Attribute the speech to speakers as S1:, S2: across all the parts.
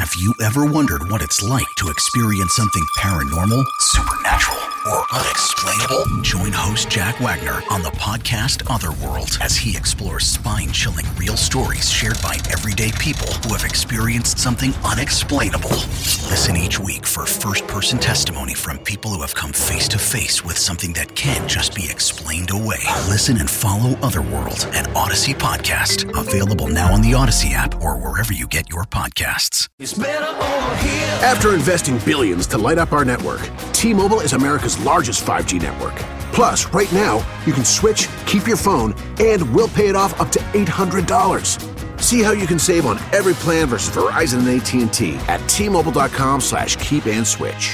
S1: Have you ever wondered what it's like to experience something paranormal, supernatural, or unexplainable? Join host Jack Wagner on the podcast Otherworld as he explores spine-chilling real stories shared by everyday people who have experienced something unexplainable. Listen each week for first-person testimony from people who have come face-to-face with something that can't just be explained away. Listen and follow Otherworld, an Odyssey podcast. Available now on the Odyssey app or wherever you get your podcasts.
S2: After investing billions to light up our network, T-Mobile is America's largest 5G network. Plus, right now, you can switch, keep your phone, and we'll pay it off up to $800. See how you can save on every plan versus Verizon and AT&T at T-Mobile.com/keep-and-switch.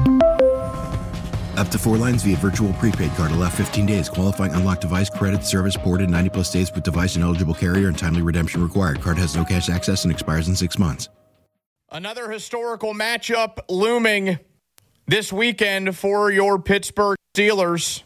S3: Up to 4 lines via virtual prepaid card. Allow 15 days. Qualifying unlocked device credit service ported 90-plus days with device and eligible carrier and timely redemption required. Card has no cash access and expires in 6 months.
S4: Another historical matchup looming this weekend for your Pittsburgh Steelers.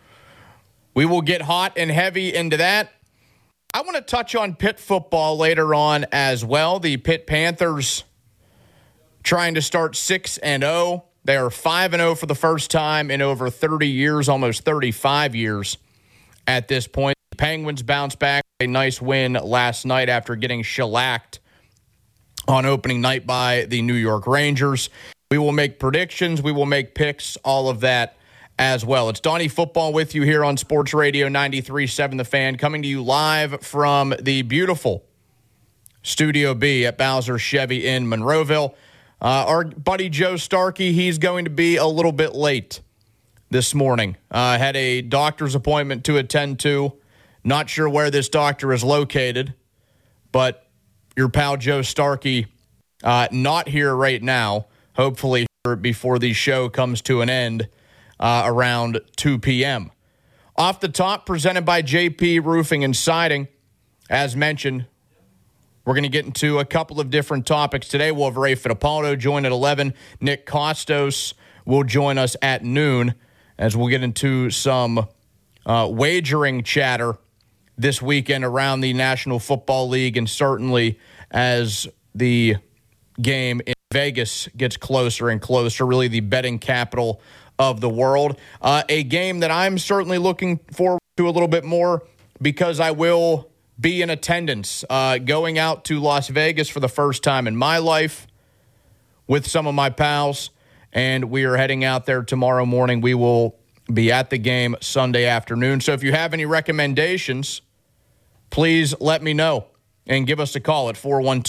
S4: We will get hot and heavy into that. I want to touch on Pitt football later on as well. The Pitt Panthers trying to start 6-0. They are 5-0 for the first time in over 30 years, almost 35 years at this point. The Penguins bounce back. A nice win last night after getting shellacked on opening night by the New York Rangers. We will make predictions. We will make picks, all of that as well. It's Donnie Football with you here on Sports Radio 93.7 The Fan, coming to you live from the beautiful Studio B at Bowser Chevy in Monroeville. Our buddy Joe Starkey, he's going to be a little bit late this morning. Had a doctor's appointment to attend to. Not sure where this doctor is located, but your pal Joe Starkey not here right now. Hopefully here before the show comes to an end around 2 p.m. Off the top, presented by JP Roofing and Siding. As mentioned, we're going to get into a couple of different topics today. We'll have Ray Fittipaldo join at 11. Nick Costos will join us at noon as we'll get into some wagering chatter this weekend around the National Football League, and certainly as the game in Vegas gets closer and closer, really the betting capital of the world. A game that I'm certainly looking forward to a little bit more because I will be in attendance going out to Las Vegas for the first time in my life with some of my pals, and we are heading out there tomorrow morning. We will be at the game Sunday afternoon. So if you have any recommendations, please let me know and give us a call at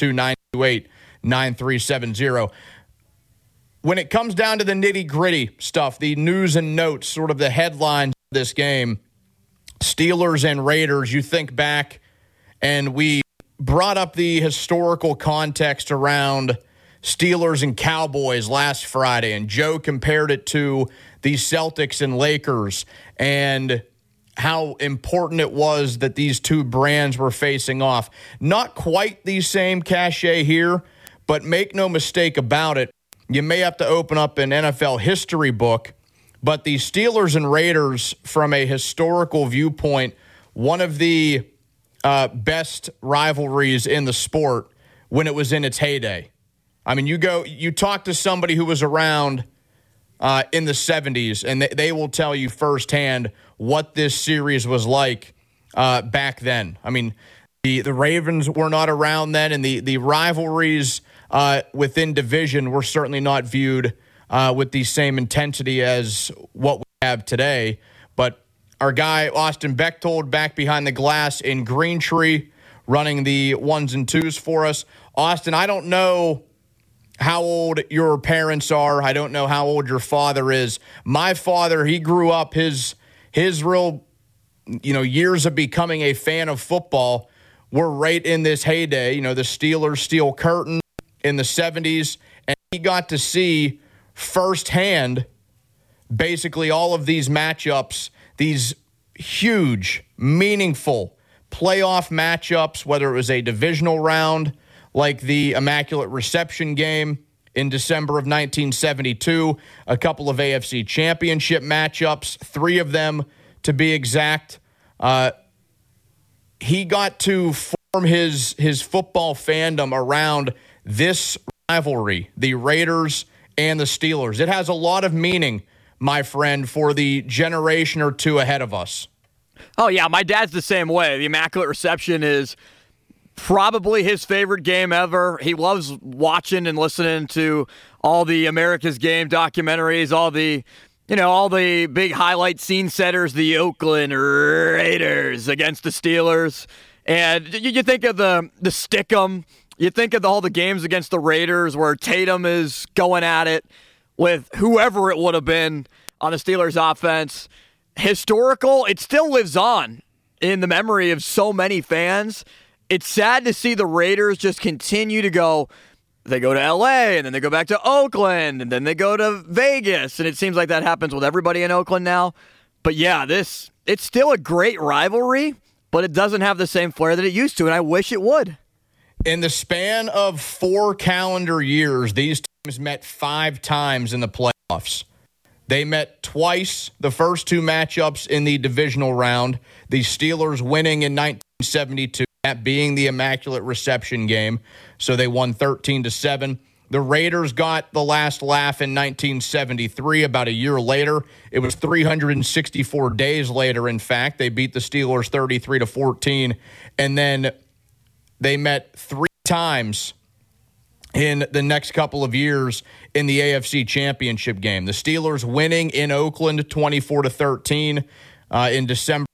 S4: 412-928-9370. When it comes down to the nitty-gritty stuff, the news and notes, sort of the headlines of this game, Steelers and Raiders, you think back, and we brought up the historical context around Steelers and Cowboys last Friday, and Joe compared it to the Celtics and Lakers and how important it was that these two brands were facing off. Not quite the same cachet here, but make no mistake about it, you may have to open up an NFL history book, but the Steelers and Raiders, from a historical viewpoint, one of the best rivalries in the sport when it was in its heyday. I mean, you talk to somebody who was around in the 70s, and they will tell you firsthand what this series was like back then. I mean, the Ravens were not around then, and the rivalries within division were certainly not viewed with the same intensity as what we have today. But our guy, Austin Bechtold, back behind the glass in Greentree, running the ones and twos for us. Austin, I don't know how old your parents are. I don't know how old your father is. My father, he grew up, his real, years of becoming a fan of football were right in this heyday. The Steelers steel curtain in the 70s, and he got to see firsthand basically all of these matchups, these huge, meaningful playoff matchups, whether it was a divisional round like the Immaculate Reception game in December of 1972, a couple of AFC Championship matchups, 3 of them to be exact. He got to form his football fandom around this rivalry, the Raiders and the Steelers. It has a lot of meaning, my friend, for the generation or two ahead of us.
S5: Oh, yeah, my dad's the same way. The Immaculate Reception is probably his favorite game ever. He loves watching and listening to all the America's Game documentaries, all the big highlight scene setters, the Oakland Raiders against the Steelers. And you think of the Stickum. You think of all the games against the Raiders where Tatum is going at it with whoever it would have been on the Steelers offense. Historical, it still lives on in the memory of so many fans. It's sad to see the Raiders just continue to go. They go to L.A., and then they go back to Oakland, and then they go to Vegas, and it seems like that happens with everybody in Oakland now. But yeah, it's still a great rivalry, but it doesn't have the same flair that it used to, and I wish it would.
S4: In the span of 4 calendar years, these teams met 5 times in the playoffs. They met twice, the first 2 matchups in the divisional round, the Steelers winning in 1972, that being the Immaculate Reception game, so they won 13-7. The Raiders got the last laugh in 1973, about a year later. It was 364 days later, in fact. They beat the Steelers 33-14, and then they met 3 times in the next couple of years in the AFC Championship game. The Steelers winning in Oakland 24-13 in December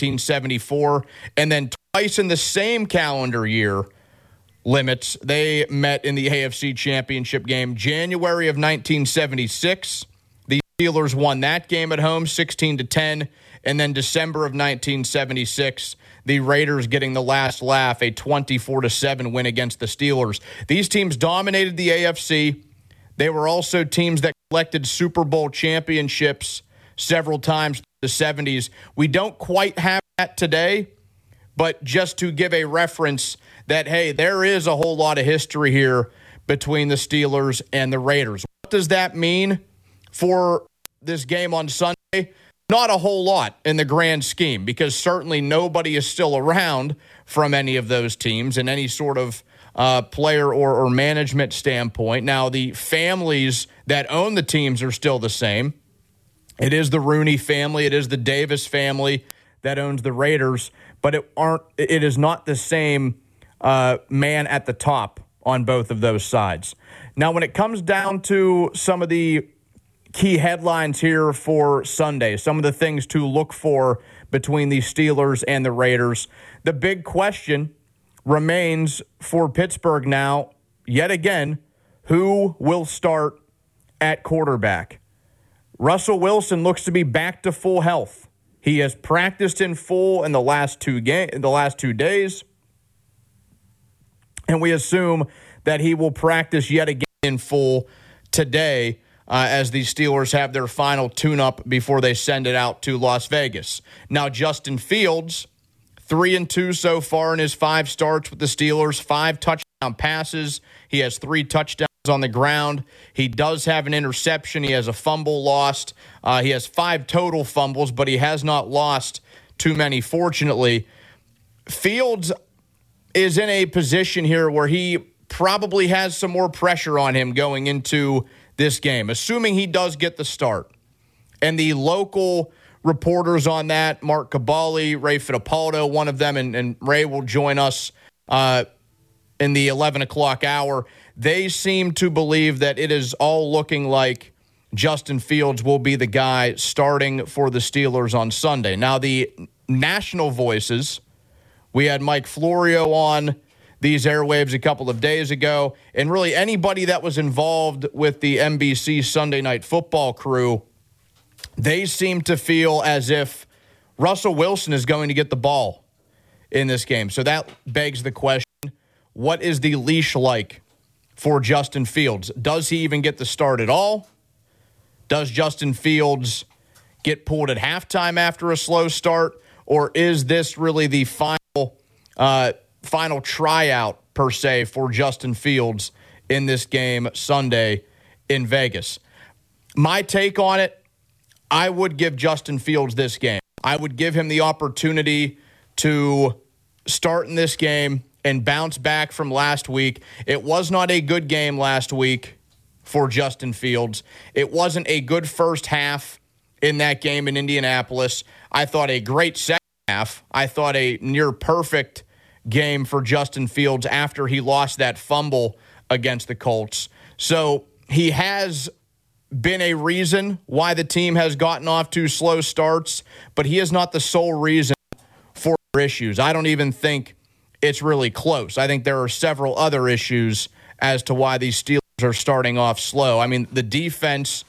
S4: 1974, and then twice in the same calendar year limits, they met in the AFC Championship game. January of 1976, the Steelers won that game at home 16-10, and then December of 1976, the Raiders getting the last laugh, a 24-7 win against the Steelers. These teams dominated the AFC. They were also teams that collected Super Bowl championships several times in the 70s. We don't quite have that today, but just to give a reference that, hey, there is a whole lot of history here between the Steelers and the Raiders. What does that mean for this game on Sunday? Not a whole lot in the grand scheme, because certainly nobody is still around from any of those teams in any sort of player or management standpoint. Now, the families that own the teams are still the same. It is the Rooney family. It is the Davis family that owns the Raiders, but it is not the same man at the top on both of those sides. Now, when it comes down to some of the key headlines here for Sunday, some of the things to look for between the Steelers and the Raiders, the big question remains for Pittsburgh now, yet again, who will start at quarterback? Russell Wilson looks to be back to full health. He has practiced in full in the last 2 days, and we assume that he will practice yet again in full today as the Steelers have their final tune-up before they send it out to Las Vegas. Now, Justin Fields, 3-2 so far in his 5 starts with the Steelers, 5 touchdown passes. He has 3 touchdowns on the ground. He does have an interception. He has a fumble lost. He has 5 total fumbles, but he has not lost too many, fortunately. Fields is in a position here where he probably has some more pressure on him going into this game, assuming he does get the start. And the local reporters on that, Mark Caballi, Ray Fittipaldo, one of them, and Ray will join us in the 11 o'clock hour. They seem to believe that it is all looking like Justin Fields will be the guy starting for the Steelers on Sunday. Now, the national voices, we had Mike Florio on these airwaves a couple of days ago, and really anybody that was involved with the NBC Sunday Night Football crew, they seem to feel as if Russell Wilson is going to get the ball in this game. So that begs the question, what is the leash like for Justin Fields? Does he even get the start at all? Does Justin Fields get pulled at halftime after a slow start? Or is this really the final tryout, per se, for Justin Fields in this game Sunday in Vegas? My take on it, I would give Justin Fields this game. I would give him the opportunity to start in this game and bounce back from last week. It was not a good game last week for Justin Fields. It wasn't a good first half in that game in Indianapolis. I thought a great second half. I thought a near perfect game for Justin Fields after he lost that fumble against the Colts. So he has been a reason why the team has gotten off to slow starts, but he is not the sole reason for issues. I don't even think it's really close. I think there are several other issues as to why these Steelers are starting off slow. I mean, the defense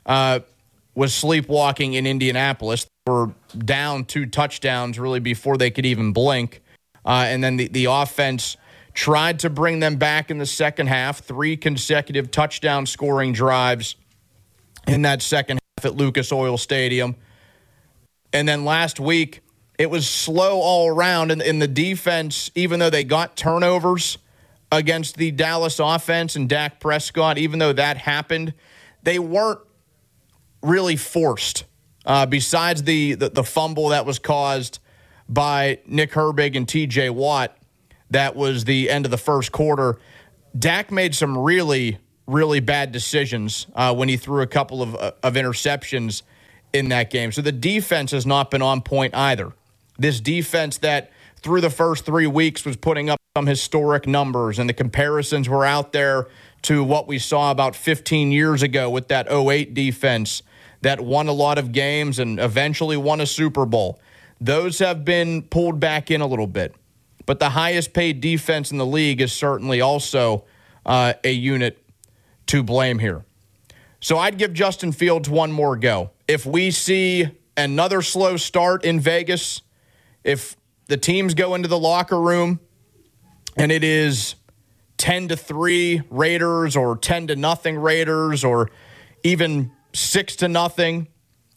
S4: was sleepwalking in Indianapolis. They were down 2 touchdowns really before they could even blink. And then the offense tried to bring them back in the second half, 3 consecutive touchdown scoring drives in that second half at Lucas Oil Stadium. And then last week, it was slow all around. And in the defense, even though they got turnovers against the Dallas offense and Dak Prescott, even though that happened, they weren't really forced. Besides the fumble that was caused by Nick Herbig and TJ Watt, that was the end of the first quarter. Dak made some really, really bad decisions when he threw a couple of interceptions in that game. So the defense has not been on point either. This defense that through the first 3 weeks was putting up some historic numbers, and the comparisons were out there to what we saw about 15 years ago with that 2008 defense that won a lot of games and eventually won a Super Bowl. Those have been pulled back in a little bit. But the highest paid defense in the league is certainly also a unit to blame here. So I'd give Justin Fields one more go. If we see another slow start in Vegas, if the teams go into the locker room and it is 10-3 Raiders or 10-0 Raiders or even 6-0,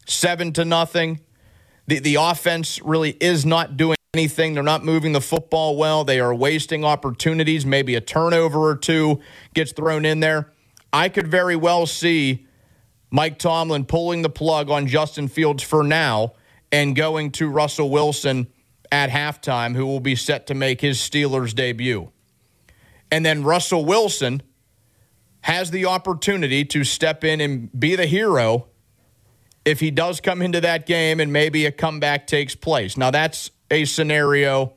S4: 7-0, the offense really is not doing anything. They're not moving the football well. They are wasting opportunities. Maybe a turnover or two gets thrown in there. I could very well see Mike Tomlin pulling the plug on Justin Fields for now and going to Russell Wilson at halftime, who will be set to make his Steelers debut. And then Russell Wilson has the opportunity to step in and be the hero if he does come into that game and maybe a comeback takes place. Now, that's a scenario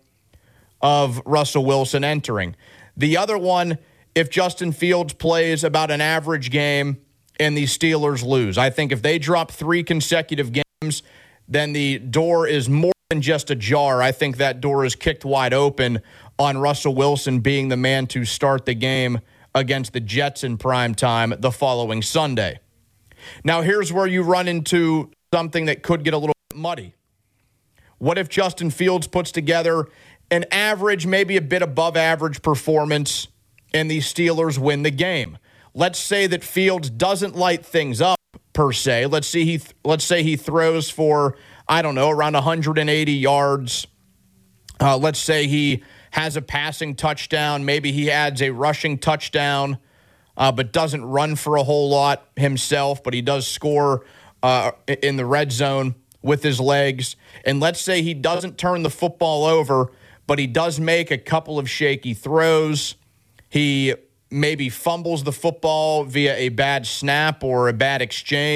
S4: of Russell Wilson entering. The other one, if Justin Fields plays about an average game and the Steelers lose. I think if they drop 3 consecutive games, then the door is more than just ajar. I think that door is kicked wide open on Russell Wilson being the man to start the game against the Jets in prime time the following Sunday. Now, here's where you run into something that could get a little bit muddy. What if Justin Fields puts together an average, maybe a bit above average performance, and the Steelers win the game? Let's say that Fields doesn't light things up per se. Let's say he throws for, I don't know, around 180 yards. Let's say he has a passing touchdown. Maybe he adds a rushing touchdown, but doesn't run for a whole lot himself, but he does score in the red zone with his legs. And let's say he doesn't turn the football over, but he does make a couple of shaky throws. He maybe fumbles the football via a bad snap or a bad exchange,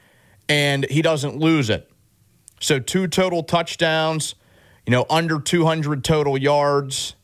S4: and he doesn't lose it. So 2 total touchdowns, under 200 total yards,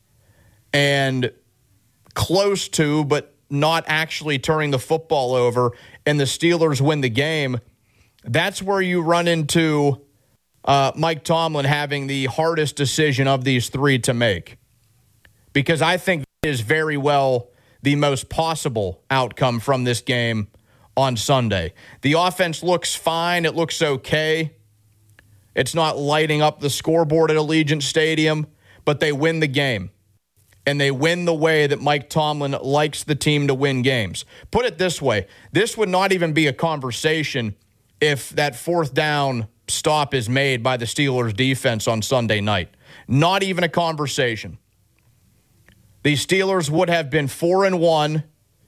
S4: and close to, but not actually turning the football over, and the Steelers win the game. That's where you run into Mike Tomlin having the hardest decision of these 3 to make. Because I think that is very well the most possible outcome from this game on Sunday. The offense looks fine. It looks okay. It's not lighting up the scoreboard at Allegiant Stadium, but they win the game. And they win the way that Mike Tomlin likes the team to win games. Put it this way, this would not even be a conversation if that 4th down stop is made by the Steelers defense on Sunday night. Not even a conversation. The Steelers would have been 4-1,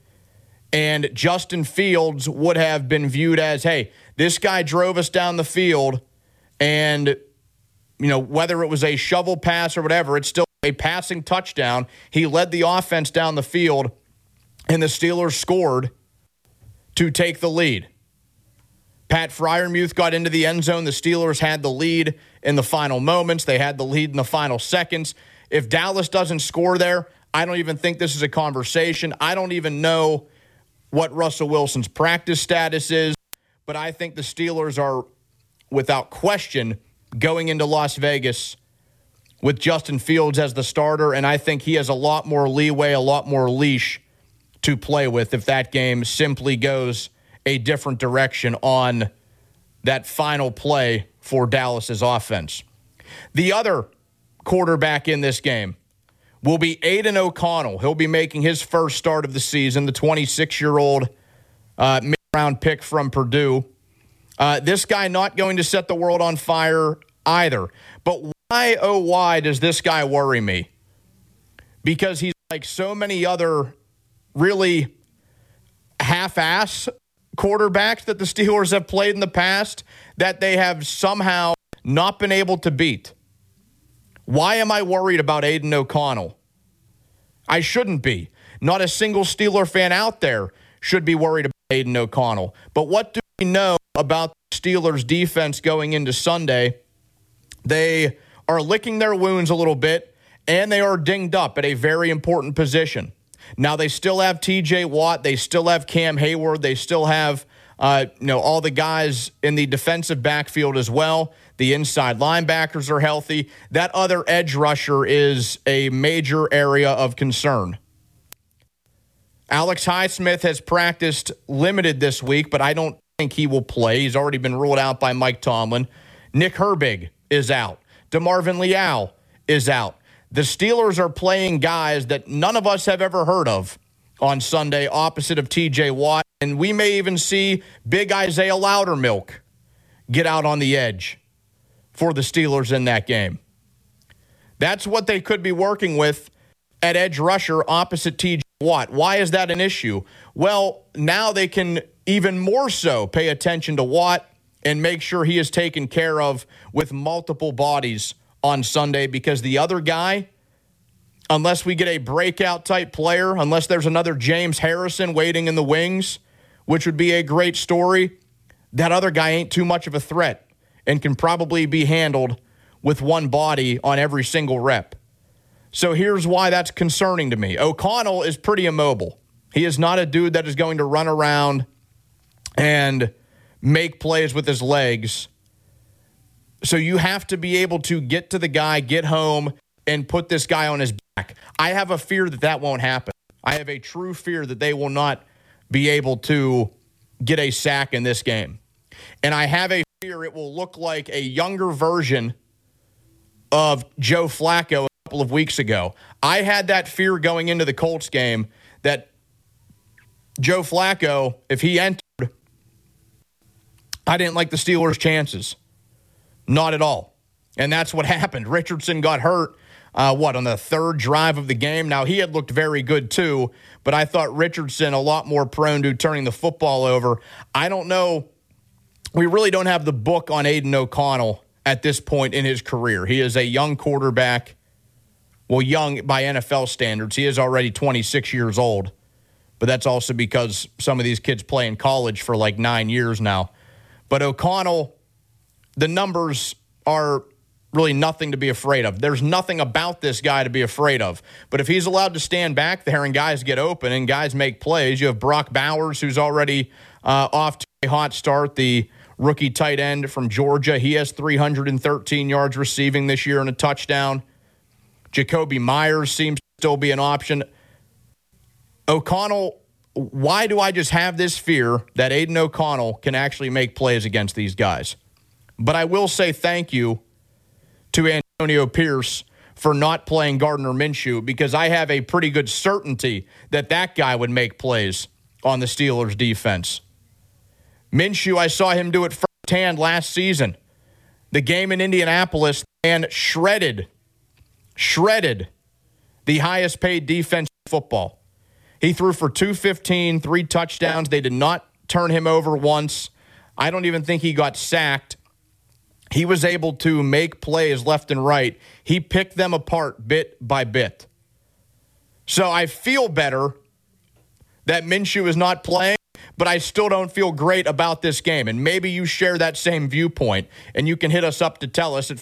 S4: and Justin Fields would have been viewed as, hey, this guy drove us down the field, and, whether it was a shovel pass or whatever, it's still a a passing touchdown. He led the offense down the field, and the Steelers scored to take the lead. Pat Freiermuth got into the end zone. The Steelers had the lead in the final moments. They had the lead in the final seconds. If Dallas doesn't score there, I don't even think this is a conversation. I don't even know what Russell Wilson's practice status is, but I think the Steelers are, without question, going into Las Vegas with Justin Fields as the starter, and I think he has a lot more leeway, a lot more leash to play with if that game simply goes a different direction on that final play for Dallas's offense. The other quarterback in this game will be Aiden O'Connell. He'll be making his first start of the season, the 26-year-old mid-round pick from Purdue. This guy not going to set the world on fire either. But why, oh why, does this guy worry me? Because he's like so many other really half-ass quarterbacks that the Steelers have played in the past that they have somehow not been able to beat. Why am I worried about Aiden O'Connell? I shouldn't be. Not a single Steeler fan out there should be worried about Aiden O'Connell. But what do we know about the Steelers' defense going into Sunday? They are licking their wounds a little bit, and they are dinged up at a very important position. Now, they still have T.J. Watt. They still have Cam Hayward. They still have all the guys in the defensive backfield as well. The inside linebackers are healthy. That other edge rusher is a major area of concern. Alex Highsmith has practiced limited this week, but I don't think he will play. He's already been ruled out by Mike Tomlin. Nick Herbig is out. DeMarvin Leal is out. The Steelers are playing guys that none of us have ever heard of on Sunday opposite of T.J. Watt, and we may even see big Isaiah Loudermilk get out on the edge for the Steelers in that game. That's what they could be working with at edge rusher opposite T.J. Watt. Why is that an issue? Well, now they can even more so pay attention to Watt and make sure he is taken care of with multiple bodies on Sunday, because the other guy, unless we get a breakout type player, unless there's another James Harrison waiting in the wings, which would be a great story, that other guy ain't too much of a threat and can probably be handled with one body on every single rep. So here's why that's concerning to me. O'Connell is pretty immobile. He is not a dude that is going to run around and make plays with his legs. So you have to be able to get to the guy, get home, and put this guy on his back. I have a fear that that won't happen. I have a true fear that they will not be able to get a sack in this game. And I have a fear it will look like a younger version of Joe Flacco a couple of weeks ago. I had that fear going into the Colts game that Joe Flacco, if he entered, I didn't like the Steelers' chances. Not at all. And that's what happened. Richardson got hurt, on the third drive of the game. Now, he had looked very good too, but I thought Richardson a lot more prone to turning the football over. I don't know. We really don't have the book on Aiden O'Connell at this point in his career. He is a young quarterback. Well, young by NFL standards. He is already 26 years old. But that's also because some of these kids play in college for like 9 years now. But O'Connell, the numbers are really nothing to be afraid of. There's nothing about this guy to be afraid of. But if he's allowed to stand back there and guys get open and guys make plays, you have Brock Bowers, who's already off to a hot start, the rookie tight end from Georgia. He has 313 yards receiving this year and a touchdown. Jacoby Myers seems to still be an option. O'Connell, why do I just have this fear that Aiden O'Connell can actually make plays against these guys? But I will say thank you to Antonio Pierce for not playing Gardner Minshew, because I have a pretty good certainty that that guy would make plays on the Steelers' defense. Minshew, I saw him do it firsthand last season. The game in Indianapolis, and shredded the highest paid defense in football. He threw for 215, 3 touchdowns. They did not turn him over once. I don't even think he got sacked. He was able to make plays left and right. He picked them apart bit by bit. So I feel better that Minshew is not playing, but I still don't feel great about this game. And maybe you share that same viewpoint, and you can hit us up to tell us at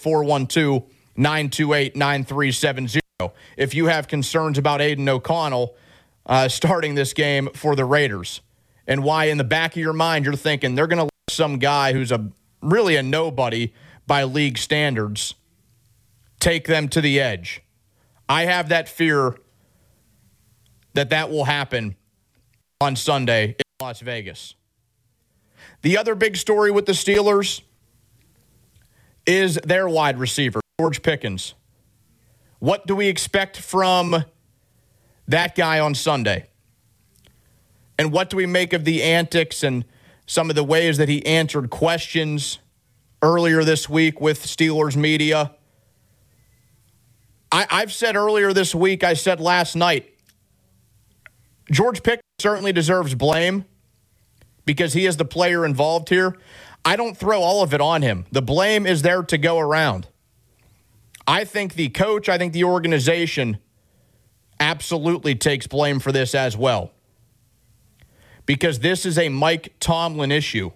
S4: 412-928-9370 if you have concerns about Aiden O'Connell starting this game for the Raiders, and why in the back of your mind you're thinking they're going to let some guy who's really a nobody by league standards take them to the edge. I have that fear that will happen on Sunday in Las Vegas. The other big story with the Steelers is their wide receiver, George Pickens. What do we expect from that guy on Sunday? And what do we make of the antics and some of the ways that he answered questions earlier this week with Steelers media? I've said earlier this week, I said last night, George Pickens certainly deserves blame because he is the player involved here. I don't throw all of it on him. The blame is there to go around. I think the coach, I think the organization absolutely takes blame for this as well, because this is a Mike Tomlin issue.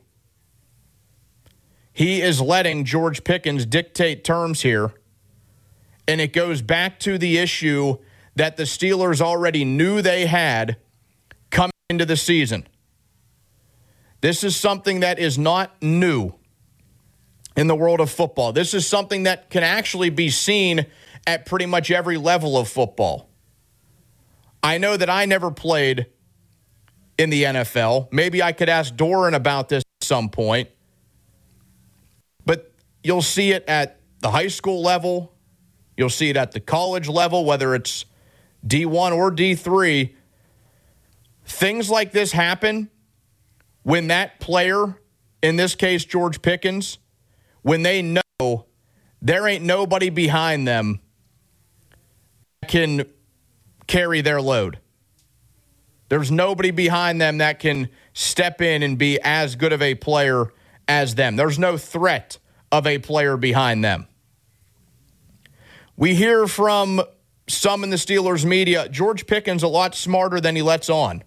S4: He is letting George Pickens dictate terms here, and it goes back to the issue that the Steelers already knew they had coming into the season. This is something that is not new in the world of football. This is something that can actually be seen at pretty much every level of football. I know that I never played in the NFL. Maybe I could ask Doran about this at some point. But you'll see it at the high school level. You'll see it at the college level, whether it's D1 or D3. Things like this happen when that player, in this case George Pickens, when they know there ain't nobody behind them that can carry their load. There's nobody behind them that can step in and be as good of a player as them. There's no threat of a player behind them. We hear from some in the Steelers media, George Pickens a lot smarter than he lets on.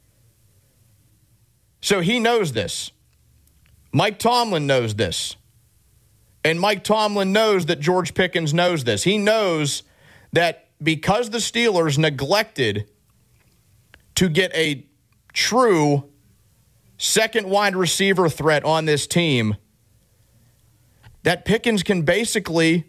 S4: So he knows this. Mike Tomlin knows this. And Mike Tomlin knows that George Pickens knows this. He knows that because the Steelers neglected to get a true second wide receiver threat on this team, that Pickens can basically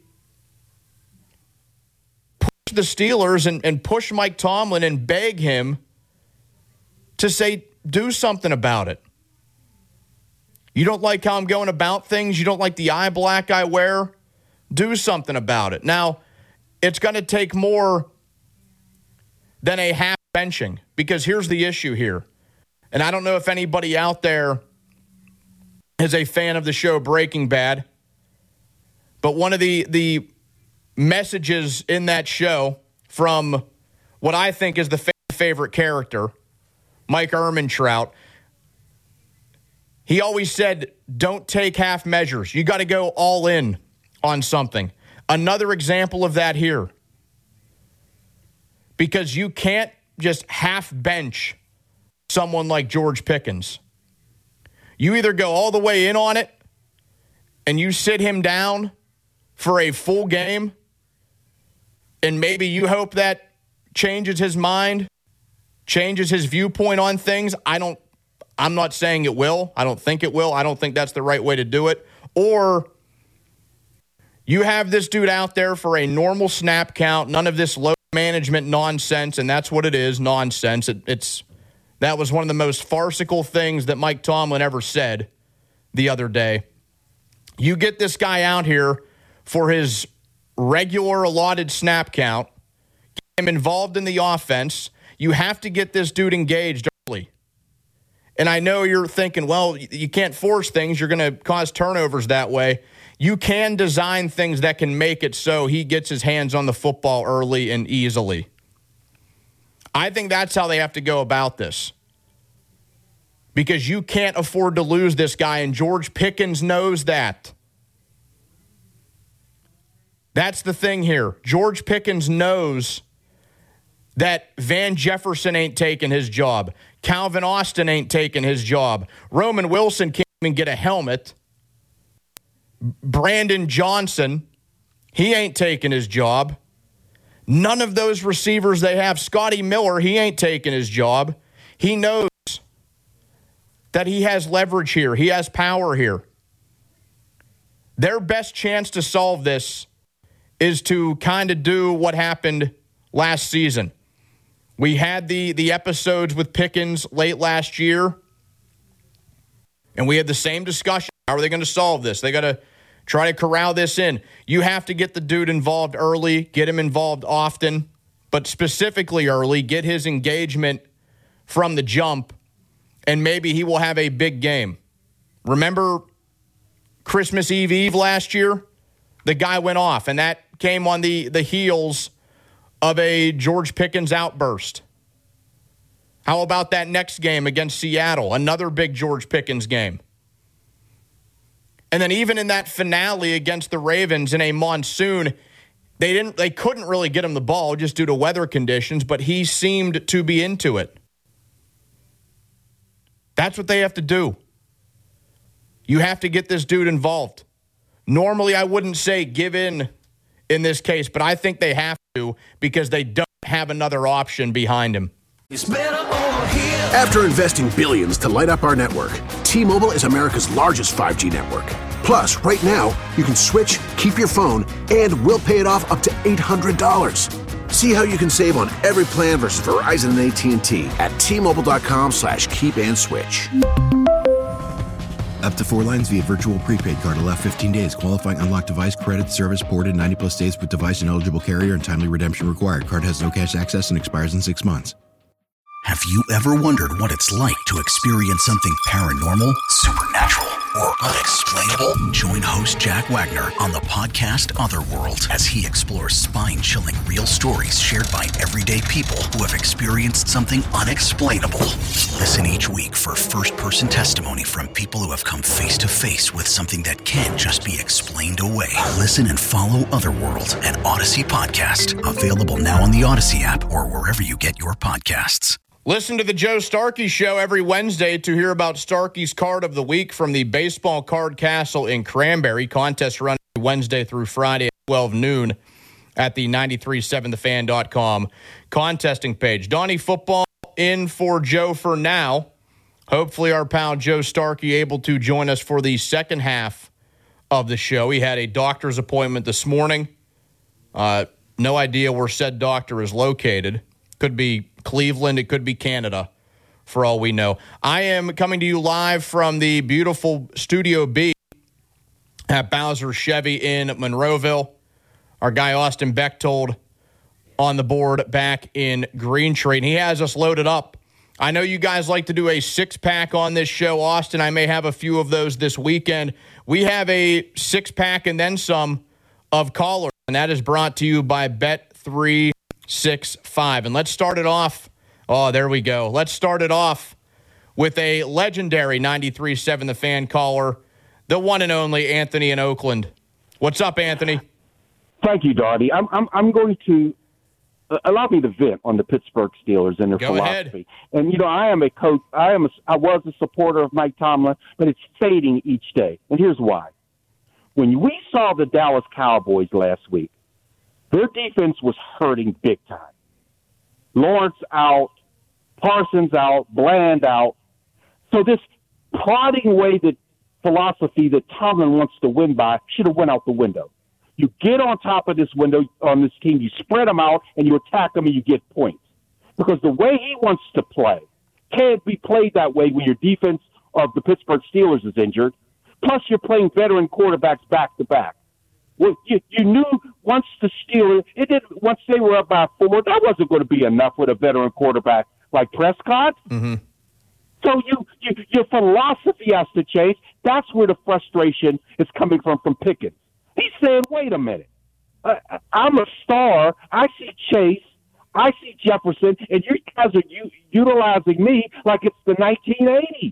S4: push the Steelers and push Mike Tomlin and beg him to say, do something about it. You don't like how I'm going about things? You don't like the eye black I wear? Do something about it. Now, it's going to take more than a half benching, because here's the issue here. And I don't know if anybody out there is a fan of the show Breaking Bad, but one of the messages in that show from what I think is the favorite character, Mike Ehrmantraut, he always said, don't take half measures. You got to go all in on something. Another example of that here. Because you can't just half bench someone like George Pickens. You either go all the way in on it and you sit him down for a full game, and maybe you hope that changes his mind, changes his viewpoint on things. I'm not saying it will. I don't think it will. I don't think that's the right way to do it. Or you have this dude out there for a normal snap count, none of this load management nonsense, and that's what it is, nonsense. That was one of the most farcical things that Mike Tomlin ever said the other day. You get this guy out here for his regular allotted snap count, get him involved in the offense. You have to get this dude engaged early. And I know you're thinking, well, you can't force things. You're going to cause turnovers that way. You can design things that can make it so he gets his hands on the football early and easily. I think that's how they have to go about this. Because you can't afford to lose this guy, and George Pickens knows that. That's the thing here. George Pickens knows that Van Jefferson ain't taking his job. Calvin Austin ain't taking his job. Roman Wilson can't even get a helmet. Brandon Johnson, he ain't taking his job. None of those receivers they have. Scotty Miller, he ain't taking his job. He knows that he has leverage here. He has power here. Their best chance to solve this is to kind of do what happened last season. We had the episodes with Pickens late last year, and we had the same discussion. How are they going to solve this? They got to try to corral this in. You have to get the dude involved early, get him involved often, but specifically early, get his engagement from the jump, and maybe he will have a big game. Remember Christmas Eve last year? The guy went off, and that came on the heels of a George Pickens outburst. How about that next game against Seattle? Another big George Pickens game. And then even in that finale against the Ravens in a monsoon, they couldn't really get him the ball just due to weather conditions, but he seemed to be into it. That's what they have to do. You have to get this dude involved. Normally, I wouldn't say give in this case, but I think they have to because they don't have another option behind him.
S2: After investing billions to light up our network, T-Mobile is America's largest 5G network. Plus, right now, you can switch, keep your phone, and we'll pay it off up to $800. See how you can save on every plan versus Verizon and AT&T at T-Mobile.com/keep-and-switch.
S3: Up to 4 lines via virtual prepaid card. Allow 15 days. Qualifying unlocked device credit service ported 90-plus days with device and eligible carrier and timely redemption required. Card has no cash access and expires in 6 months.
S1: Have you ever wondered what it's like to experience something paranormal, supernatural, or unexplainable? Join host Jack Wagner on the podcast Otherworld as he explores spine-chilling real stories shared by everyday people who have experienced something unexplainable. Listen each week for first-person testimony from people who have come face-to-face with something that can't just be explained away. Listen and follow Otherworld, an Odyssey podcast. Available now on the Odyssey app or wherever you get your podcasts.
S4: Listen to the Joe Starkey Show every Wednesday to hear about Starkey's Card of the Week from the Baseball Card Castle in Cranberry. Contests run Wednesday through Friday at 12 noon at the 937thefan.com contesting page. Donnie Football in for Joe for now. Hopefully our pal Joe Starkey able to join us for the second half of the show. He had a doctor's appointment this morning. No idea where said doctor is located. Could be Cleveland. It could be Canada, for all we know. I am coming to you live from the beautiful Studio B at Bowser Chevy in Monroeville. Our guy Austin Bechtold on the board back in Green Tree. And he has us loaded up. I know you guys like to do a six-pack on this show, Austin. I may have a few of those this weekend. We have a six-pack and then some of callers, and that is brought to you by Bet365. And let's start it off. Oh, there we go. Let's start it off with a legendary 93.7 The Fan caller, the one and only Anthony in Oakland. What's up, Anthony?
S6: Thank you, Dottie. I'm going to allow me to vent on the Pittsburgh Steelers and their philosophy.
S4: Ahead.
S6: And I am a coach. I was a supporter of Mike Tomlin, but it's fading each day. And here's why. When we saw the Dallas Cowboys last week, their defense was hurting big time. Lawrence out, Parsons out, Bland out. So this plodding way, that philosophy that Tomlin wants to win by should have went out the window. You get on top of this window on this team, you spread them out, and you attack them, and you get points. Because the way he wants to play can't be played that way when your defense of the Pittsburgh Steelers is injured. Plus, you're playing veteran quarterbacks back-to-back. Well, you knew once the Steelers, once they were up by 4, that wasn't going to be enough with a veteran quarterback like Prescott. Mm-hmm. So your philosophy has to change. That's where the frustration is coming from Pickens. He's saying, wait a minute. I'm a star. I see Chase. I see Jefferson. And you guys are utilizing me like it's the 1980s.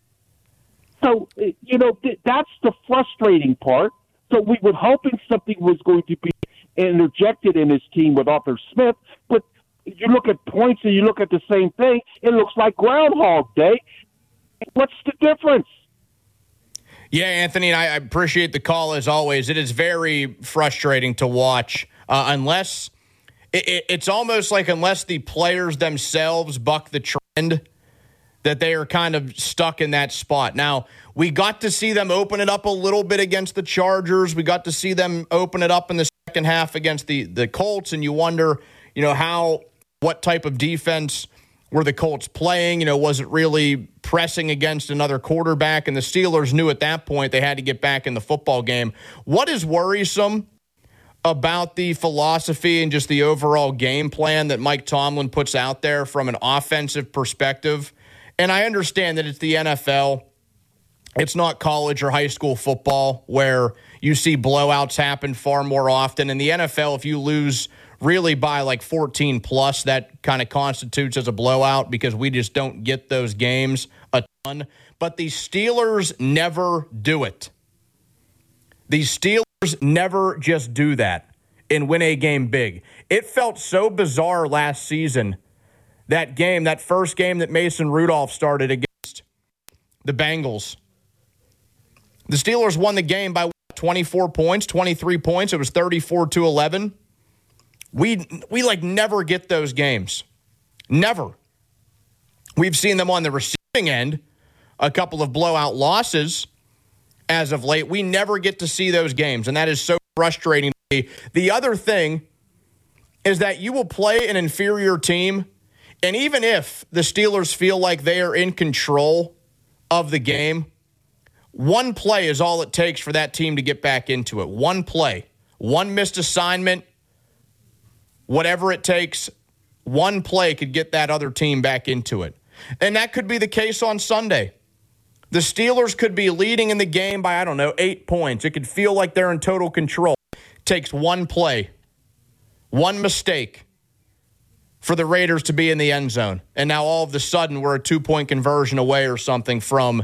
S6: So, that's the frustrating part. So we were hoping something was going to be interjected in his team with Arthur Smith. But you look at points and you look at the same thing, it looks like Groundhog Day. What's the difference?
S4: Yeah, Anthony, and I appreciate the call as always. It is very frustrating to watch unless it's almost like unless the players themselves buck the trend, that they are kind of stuck in that spot. Now, we got to see them open it up a little bit against the Chargers. We got to see them open it up in the second half against the Colts, and you wonder, what type of defense were the Colts playing? Was it really pressing against another quarterback? And the Steelers knew at that point they had to get back in the football game. What is worrisome about the philosophy and just the overall game plan that Mike Tomlin puts out there from an offensive perspective? And I understand that it's the NFL. It's not college or high school football where you see blowouts happen far more often. In the NFL, if you lose really by like 14 plus, that kind of constitutes as a blowout because we just don't get those games a ton. But the Steelers never do it. The Steelers never just do that and win a game big. It felt so bizarre last season. That first game that Mason Rudolph started against the Bengals. The Steelers won the game by 24 points, 23 points. It was 34-11. We never get those games. Never. We've seen them on the receiving end, a couple of blowout losses as of late. We never get to see those games, and that is so frustrating to me. The other thing is that you will play an inferior team, and even if the Steelers feel like they are in control of the game, one play is all it takes for that team to get back into it. One play, one missed assignment, whatever it takes, one play could get that other team back into it. And that could be the case on Sunday. The Steelers could be leading in the game by, 8 points. It could feel like they're in total control. It takes one play, one mistake for the Raiders to be in the end zone. And now all of a sudden we're a 2-point conversion away or something from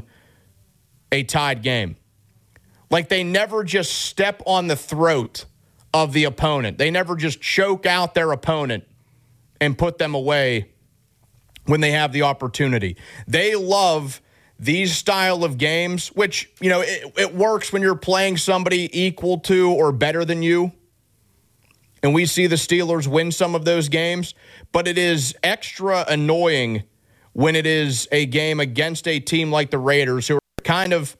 S4: a tied game. Like they never just step on the throat of the opponent. They never just choke out their opponent and put them away when they have the opportunity. They love these style of games, which, it works when you're playing somebody equal to or better than you. And we see the Steelers win some of those games, but it is extra annoying when it is a game against a team like the Raiders, who are kind of,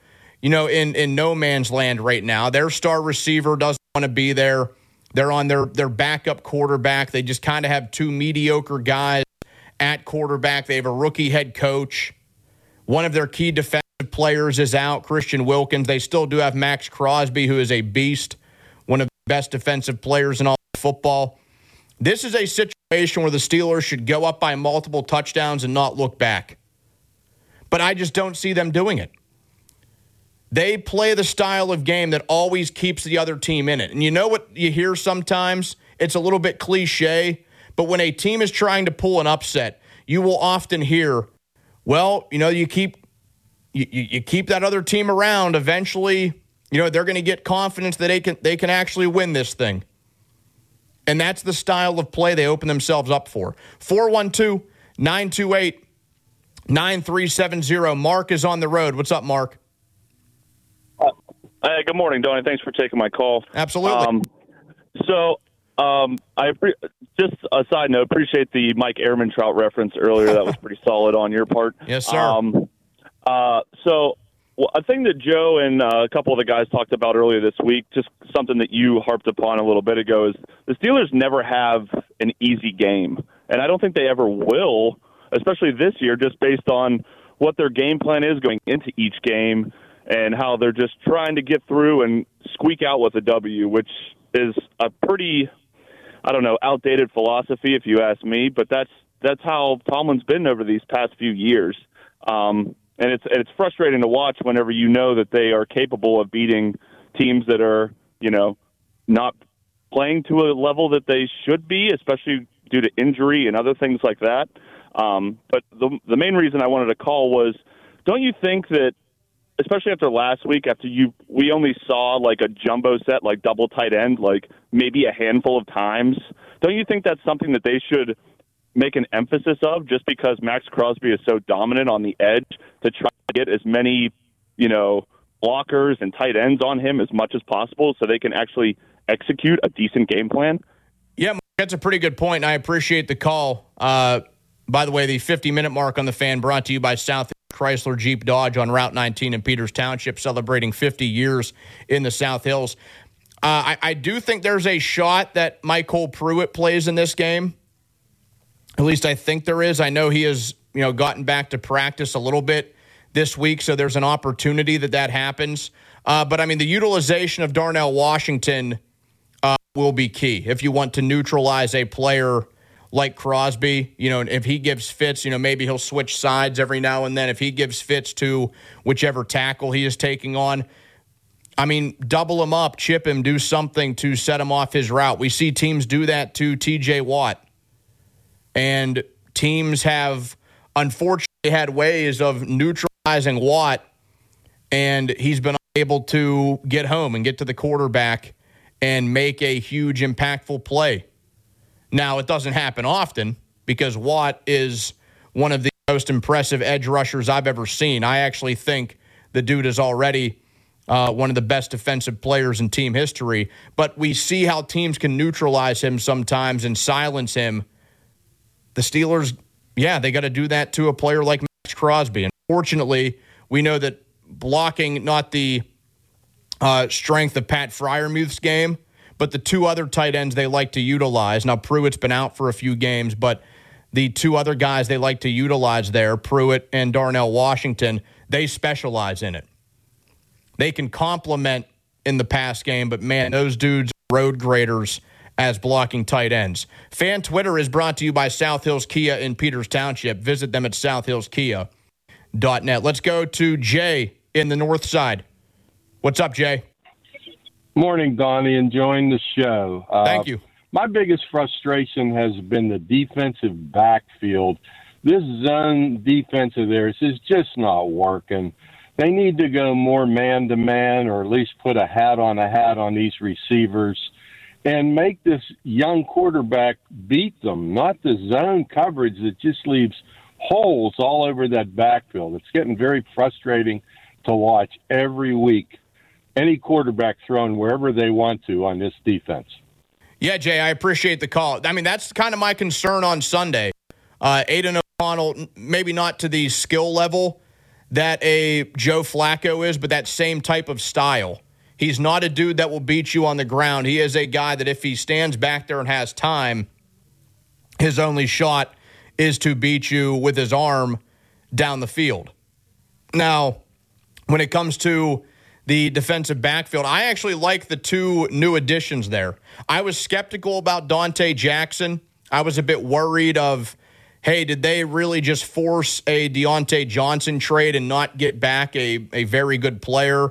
S4: in no man's land right now. Their star receiver doesn't want to be there. They're on their backup quarterback. They just kind of have two mediocre guys at quarterback. They have a rookie head coach. One of their key defensive players is out, Christian Wilkins. They still do have Max Crosby, who is a beast, one of the best defensive players in all football. This is a situation where the Steelers should go up by multiple touchdowns and not look back. But I just don't see them doing it. They play the style of game that always keeps the other team in it. And you know what you hear sometimes? It's a little bit cliche, but when a team is trying to pull an upset, you will often hear, well, you keep that other team around. Eventually, they're going to get confidence that they can actually win this thing. And that's the style of play they open themselves up for. 412-928-9370. Mark is on the road. What's up, Mark?
S7: Good morning, Donnie. Thanks for taking my call.
S4: Absolutely.
S7: Just a side note, appreciate the Mike Ehrmantraut reference earlier. That was pretty solid on your part.
S4: Yes, sir.
S7: A thing that Joe and a couple of the guys talked about earlier this week, just something that you harped upon a little bit ago, is the Steelers never have an easy game. And I don't think they ever will, especially this year, just based on what their game plan is going into each game and how they're just trying to get through and squeak out with a W, which is a pretty, outdated philosophy if you ask me, but that's how Tomlin's been over these past few years. And it's frustrating to watch whenever you know that they are capable of beating teams that are, not playing to a level that they should be, especially due to injury and other things like that. But the main reason I wanted to call was, don't you think that especially after last week, we only saw like a jumbo set, like double tight end, like maybe a handful of times. Don't you think that's something that they should make an emphasis of, just because Max Crosby is so dominant on the edge, to try to get as many, blockers and tight ends on him as much as possible so they can actually execute a decent game plan?
S4: Yeah, that's a pretty good point, and I appreciate the call. By the way, the 50-minute mark on the Fan brought to you by South Chrysler Jeep Dodge on Route 19 in Peters Township, celebrating 50 years in the South Hills. I do think there's a shot that Michael Pruitt plays in this game. At least I think there is. I know he has, gotten back to practice a little bit this week, so there's an opportunity that happens. But, the utilization of Darnell Washington will be key if you want to neutralize a player like Crosby. If he gives fits, maybe he'll switch sides every now and then. If he gives fits to whichever tackle he is taking on, double him up, chip him, do something to set him off his route. We see teams do that to TJ Watt. And teams have unfortunately had ways of neutralizing Watt, and he's been able to get home and get to the quarterback and make a huge, impactful play. Now, it doesn't happen often because Watt is one of the most impressive edge rushers I've ever seen. I actually think the dude is already one of the best defensive players in team history. But we see how teams can neutralize him sometimes and silence him. The Steelers, they got to do that to a player like Max Crosby. Unfortunately, we know that blocking, not the strength of Pat Freiermuth's game, but the two other tight ends they like to utilize. Now, Pruitt's been out for a few games, but the two other guys they like to utilize there, Pruitt and Darnell Washington, they specialize in it. They can complement in the pass game, but, man, those dudes are road graders as blocking tight ends. Fan Twitter is brought to you by South Hills Kia in Peters Township. Visit them at southhillskia.net. Let's go to Jay in the north side. What's up, Jay?
S8: Morning, Donnie. Enjoying the show.
S4: Thank you.
S8: My biggest frustration has been the defensive backfield. This zone defense of theirs is just not working. They need to go more man-to-man, or at least put a hat on these receivers and make this young quarterback beat them, not the zone coverage that just leaves holes all over that backfield. It's getting very frustrating to watch every week. Any quarterback thrown wherever they want to on this defense.
S4: Yeah, Jay, I appreciate the call. That's kind of my concern on Sunday. Aiden O'Connell, maybe not to the skill level that a Joe Flacco is, but that same type of style. He's not a dude that will beat you on the ground. He is a guy that if he stands back there and has time, his only shot is to beat you with his arm down the field. Now, when it comes to the defensive backfield, I actually like the two new additions there. I was skeptical about Dante Jackson. I was a bit worried of, hey, did they really just force a Deontay Johnson trade and not get back a very good player?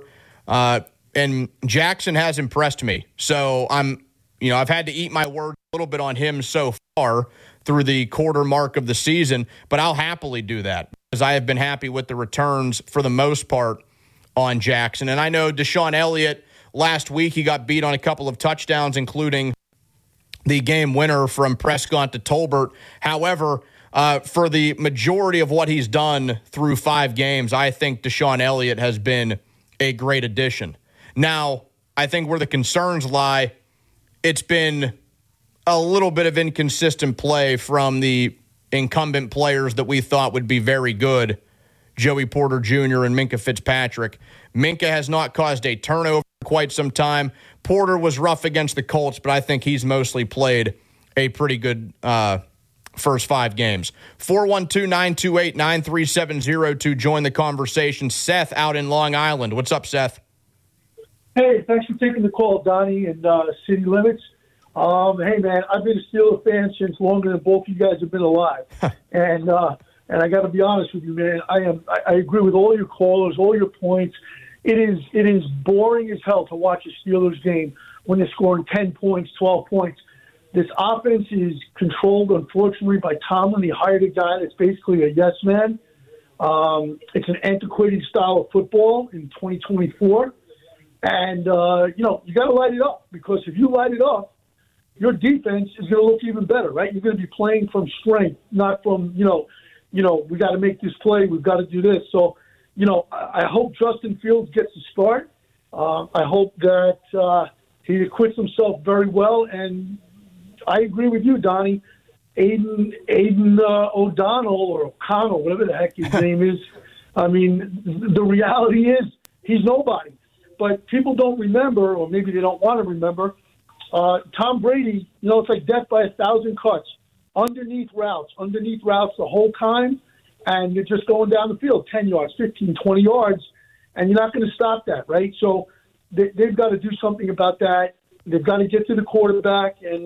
S4: And Jackson has impressed me. So I've had to eat my word a little bit on him so far through the quarter mark of the season, but I'll happily do that because I have been happy with the returns for the most part on Jackson. And I know Deshaun Elliott, last week he got beat on a couple of touchdowns, including the game winner from Prescott to Tolbert. However, for the majority of what he's done through 5 games, I think Deshaun Elliott has been a great addition. Now, I think where the concerns lie, it's been a little bit of inconsistent play from the incumbent players that we thought would be very good, Joey Porter Jr. and Minkah Fitzpatrick. Minkah has not caused a turnover for quite some time. Porter was rough against the Colts, but I think he's mostly played a pretty good first 5 games. 412-928-9370 to join the conversation. Seth out in Long Island. What's up, Seth?
S9: Hey, thanks for taking the call, Donnie and City Limits. Hey, man, I've been a Steelers fan since longer than both you guys have been alive. And I got to be honest with you, man. I agree with all your callers, all your points. It is boring as hell to watch a Steelers game when they're scoring 10 points, 12 points. This offense is controlled, unfortunately, by Tomlin. He hired a guy that's basically a yes man. It's an antiquated style of football in 2024. And, you got to light it up, because if you light it up, your defense is going to look even better, right? You're going to be playing from strength, not from, we got to make this play, we've got to do this. So, I hope Justin Fields gets a start. I hope that he acquits himself very well. And I agree with you, Donnie. Aiden O'Donnell, or O'Connell, whatever the heck his name is. I mean, the reality is he's nobody. But people don't remember, or maybe they don't want to remember, Tom Brady, it's like death by 1,000 cuts. Underneath routes the whole time, and you're just going down the field, 10 yards, 15, 20 yards, and you're not going to stop that, right? So they've got to do something about that. They've got to get to the quarterback, and,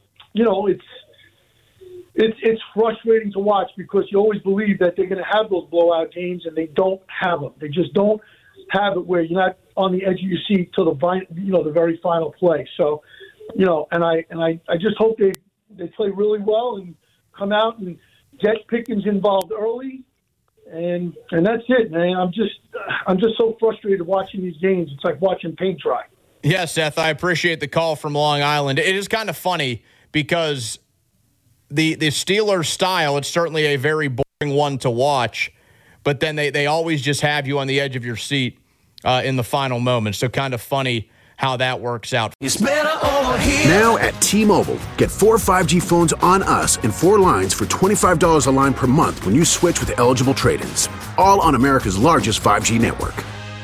S9: it's frustrating to watch, because you always believe that they're going to have those blowout games, and they don't have them. They just don't have it where you're not on the edge of your seat till the very final play. So, and I just hope they play really well and come out and get Pickens involved early, and that's it, man. I'm just so frustrated watching these games. It's like watching paint dry.
S4: Yeah, Seth, I appreciate the call from Long Island. It is kind of funny because the Steelers style, it's certainly a very boring one to watch, but then they always just have you on the edge of your seat in the final moments. So kind of funny how that works out.
S2: Now at T-Mobile, get 4 5G phones on us and 4 lines for $25 a line per month when you switch with eligible trade-ins. All on America's largest 5G network.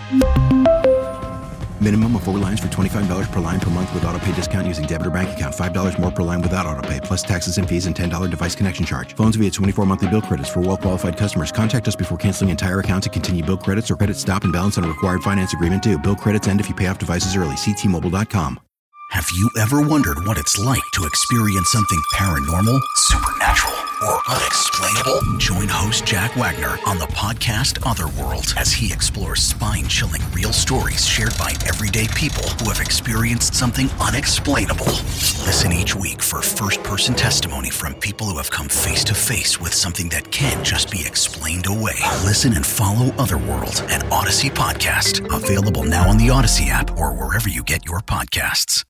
S3: Minimum of 4 lines for $25 per line per month with autopay discount using debit or bank account. $5 more per line without autopay, plus taxes and fees and $10 device connection charge. Phones via 24 monthly bill credits for well-qualified customers. Contact us before canceling entire account to continue bill credits or credit stop and balance on required finance agreement due. Bill credits end if you pay off devices early. See T-Mobile.com.
S1: Have you ever wondered what it's like to experience something paranormal, supernatural, or unexplainable? Join host Jack Wagner on the podcast Otherworld as he explores spine-chilling real stories shared by everyday people who have experienced something unexplainable. Listen each week for first-person testimony from people who have come face-to-face with something that can't just be explained away. Listen and follow Otherworld, an Odyssey podcast. Available now on the Odyssey app or wherever you get your podcasts.